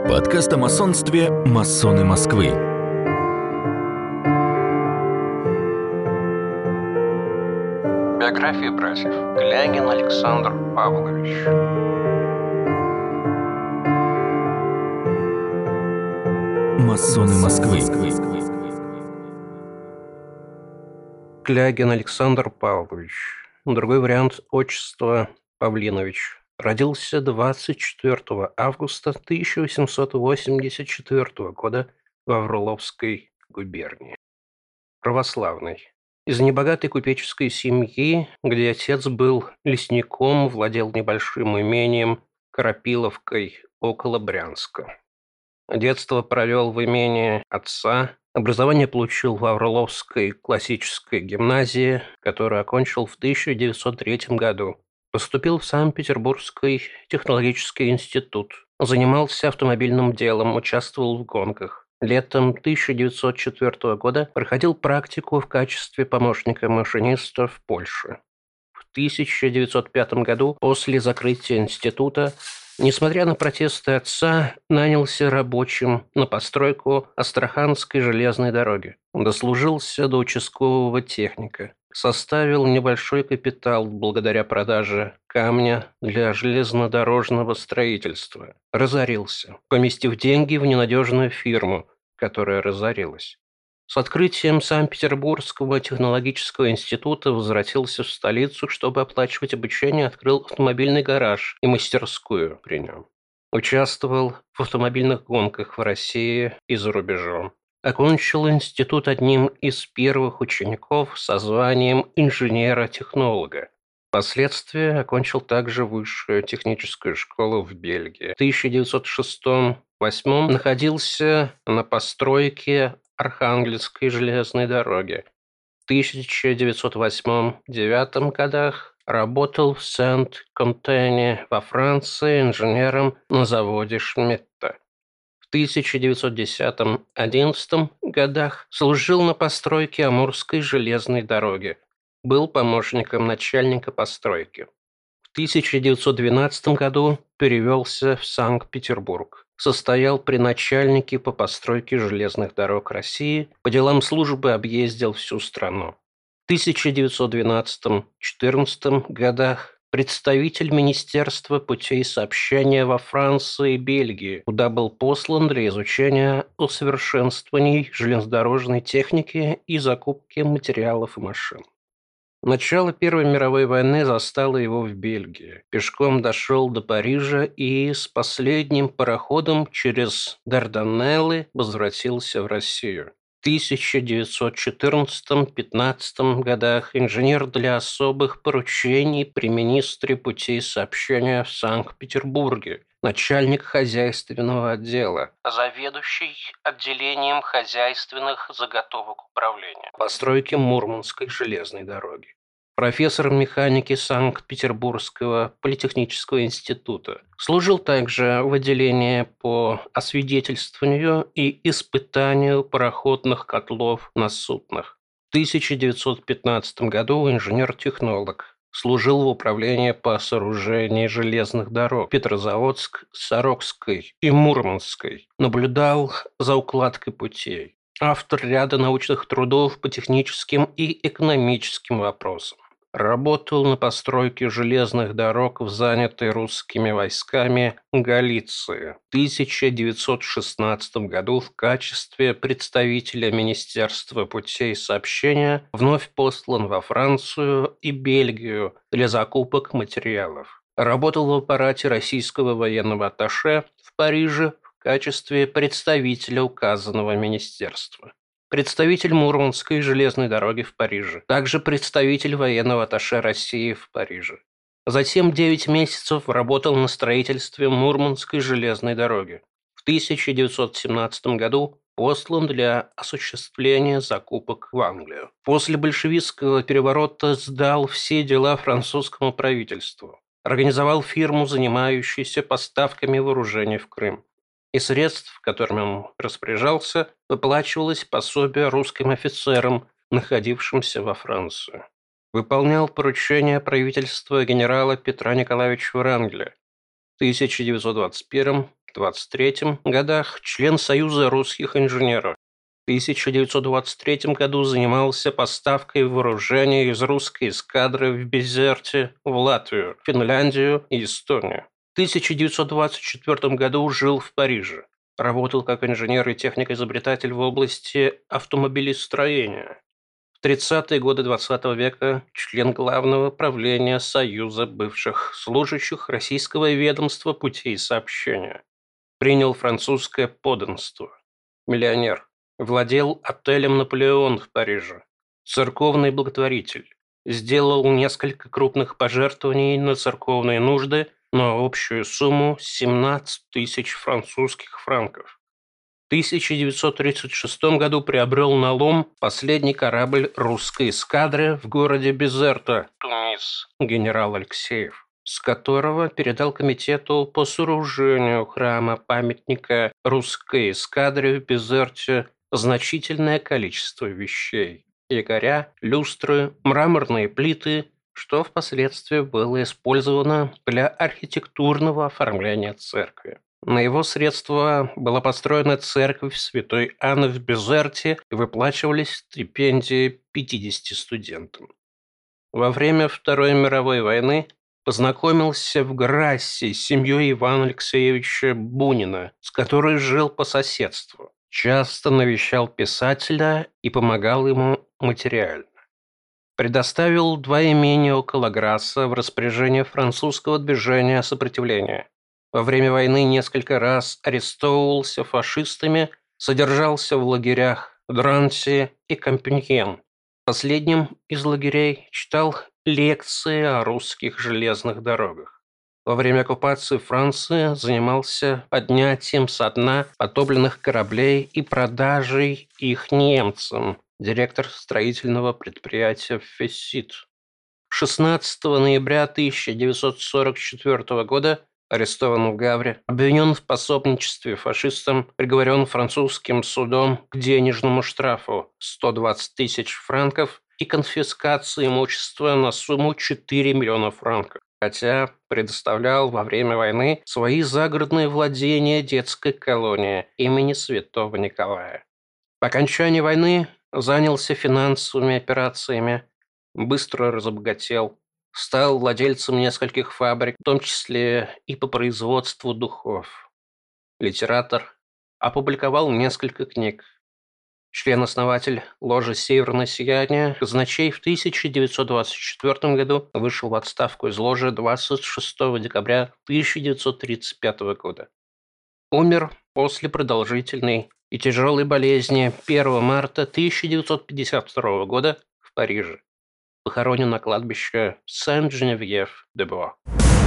Подкаст о масонстве «Масоны Москвы». Биография братьев. Клягин Александр Павлович. Масоны Москвы. Клягин Александр Павлович. Другой вариант отчества Павлинович. Родился 24 августа 1884 года в Орловской губернии. Православный. Из небогатой купеческой семьи, где отец был лесником, владел небольшим имением Карапиловкой около Брянска. Детство провел в имении отца. Образование получил в Орловской классической гимназии, которую окончил в 1903 году. Поступил в Санкт-Петербургский технологический институт. Занимался автомобильным делом, участвовал в гонках. Летом 1904 года проходил практику в качестве помощника машиниста в Польше. В 1905 году, после закрытия института, несмотря на протесты отца, нанялся рабочим на постройку Астраханской железной дороги. Дослужился до участкового техника. Составил небольшой капитал благодаря продаже камня для железнодорожного строительства. Разорился, поместив деньги в ненадежную фирму, которая разорилась. С открытием Санкт-Петербургского технологического института возвратился в столицу, чтобы оплачивать обучение, открыл автомобильный гараж и мастерскую при нем. Участвовал в автомобильных гонках в России и за рубежом. Окончил институт одним из первых учеников со званием инженера-технолога. Впоследствии окончил также высшую техническую школу в Бельгии. В 1906-1908 находился на постройке Архангельской железной дороги. В 1908-1909 годах работал в Сент-Контене во Франции инженером на заводе Шмидта. В 1910-11 годах служил на постройке Амурской железной дороги. Был помощником начальника постройки. В 1912 году перевелся в Санкт-Петербург. Состоял при начальнике по постройке железных дорог России. По делам службы объездил всю страну. В 1912-14 годах представитель Министерства путей сообщения во Франции и Бельгии, куда был послан для изучения усовершенствований железнодорожной техники и закупки материалов и машин. Начало Первой мировой войны застало его в Бельгии. Пешком дошел до Парижа и с последним пароходом через Дарданеллы возвратился в Россию. В 1914-15 годах инженер для особых поручений при министре путей сообщения в Санкт-Петербурге, начальник хозяйственного отдела, заведующий отделением хозяйственных заготовок управления, постройки Мурманской железной дороги. Профессор механики Санкт-Петербургского политехнического института. Служил также в отделении по освидетельствованию и испытанию пароходных котлов на суднах. В 1915 году инженер-технолог. Служил в управлении по сооружению железных дорог Петрозаводск, Сорокской и Мурманской. Наблюдал за укладкой путей. Автор ряда научных трудов по техническим и экономическим вопросам. Работал на постройке железных дорог в занятой русскими войсками Галиции. В 1916 году в качестве представителя Министерства путей сообщения вновь послан во Францию и Бельгию для закупок материалов. Работал в аппарате российского военного атташе в Париже в качестве представителя указанного министерства. Представитель Мурманской железной дороги в Париже. Также представитель военного атташе России в Париже. Затем 9 месяцев работал на строительстве Мурманской железной дороги. В 1917 году послан для осуществления закупок в Англию. После большевистского переворота сдал все дела французскому правительству. Организовал фирму, занимающуюся поставками вооружений в Крым. Из средств, которыми он распоряжался, выплачивалось пособие русским офицерам, находившимся во Франции. Выполнял поручения правительства генерала Петра Николаевича Врангеля. В 1921 1920-1923 годах член Союза русских инженеров. В 1923 году занимался поставкой вооружения из русской эскадры в Безерте в Латвию, Финляндию и Эстонию. В 1924 году жил в Париже. Работал как инженер и техник-изобретатель в области автомобилестроения. В 30-е годы XX века член Главного правления Союза бывших служащих Российского ведомства путей сообщения. Принял французское подданство. Миллионер. Владел отелем «Наполеон» в Париже. Церковный благотворитель. Сделал несколько крупных пожертвований на церковные нужды на общую сумму 17 тысяч французских франков. В 1936 году приобрел на лом последний корабль русской эскадры в городе Безерта, Тунис, генерал Алексеев, с которого передал комитету по сооружению храма-памятника русской эскадре в Безерте значительное количество вещей: якоря, люстры, мраморные плиты, что впоследствии было использовано для архитектурного оформления церкви. На его средства была построена церковь Святой Анны в Безерте и выплачивались стипендии 50 студентам. Во время Второй мировой войны познакомился в Грассе с семьей Ивана Алексеевича Бунина, с которой жил по соседству. Часто навещал писателя и помогал ему материально. Предоставил 2 имения около Грасса в распоряжение французского движения сопротивления. Во время войны несколько раз арестовывался фашистами, содержался в лагерях Дранси и Кампиньен. В последнем из лагерей читал лекции о русских железных дорогах. Во время оккупации Франции занимался поднятием со дна потопленных кораблей и продажей их немцам, директор строительного предприятия «Фессит». 16 ноября 1944 года арестован в Гавре, обвинен в пособничестве фашистам, приговорен французским судом к денежному штрафу 120 тысяч франков и конфискации имущества на сумму 4 миллиона франков, хотя предоставлял во время войны свои загородные владения детской колонии имени Святого Николая. По окончании войны занялся финансовыми операциями, быстро разбогател, стал владельцем нескольких фабрик, в том числе и по производству духов. Литератор, опубликовал несколько книг. Член-основатель ложи «Северное сияние», казначей в 1924 году, вышел в отставку из ложи 26 декабря 1935 года. Умер после продолжительной и тяжелой болезни 1 марта 1952 года в Париже. Похоронен на кладбище Сен-Женевьев-де-Боа.